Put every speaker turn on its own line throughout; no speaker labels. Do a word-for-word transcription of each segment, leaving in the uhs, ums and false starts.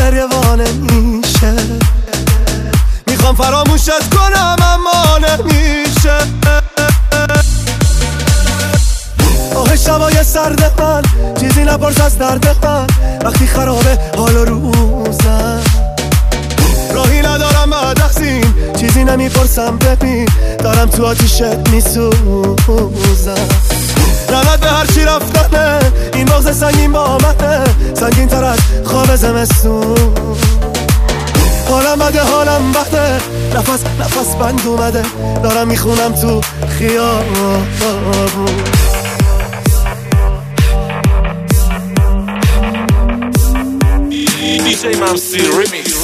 گریه وانه میشه، میخوام فراموشت کنم اما نمیشه. آه شبای سرد من، چیزی نپرس از درد من، وقتی خرابه حال و روزم، راهی ندارم بعد از این، چیزی نمیپرسم ببین، دارم تو آتیشت میسوزم. لعنت به هرچی رفتنه، این بغض سنگین با منه، سنگین تر از خواب زمستون. حالم بده حالم بده، نفس نفس بند اومده، دارم میخونم تو خیابون.
دی جی ممسی ریمیکس.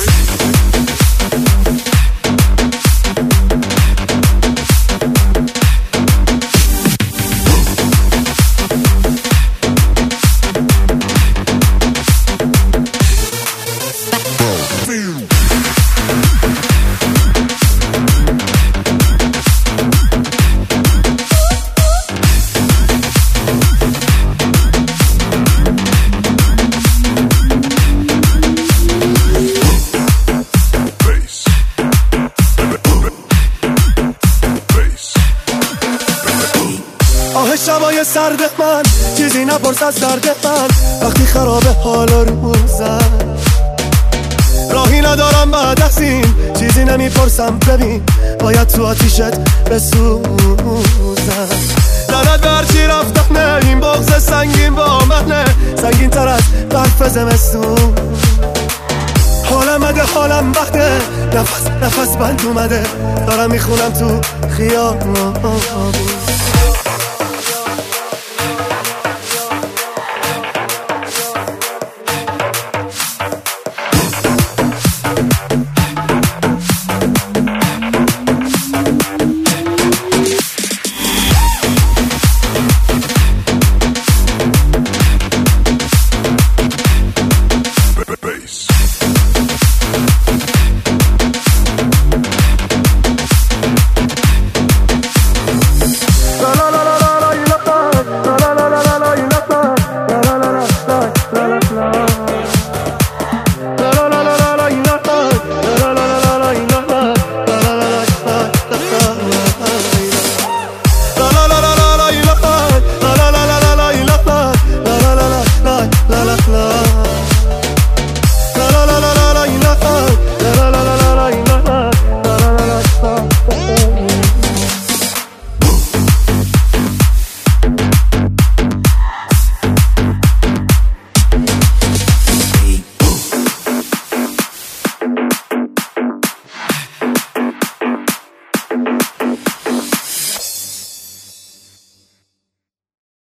آه شبای سرد من، چیزی نپرس از درد من، وقتی خرابه حال و روزم، راهی ندارم بعد از این، چیزی نمیپرسم ببین، باید تو آتیشت بسوزم. لعنت به هرچی رفتنه، این بغض سنگین با منه، سنگین تر از برف زمستون. حالم بده حالم بده، نفس نفس بند اومده، دارم میخونم تو خیابون.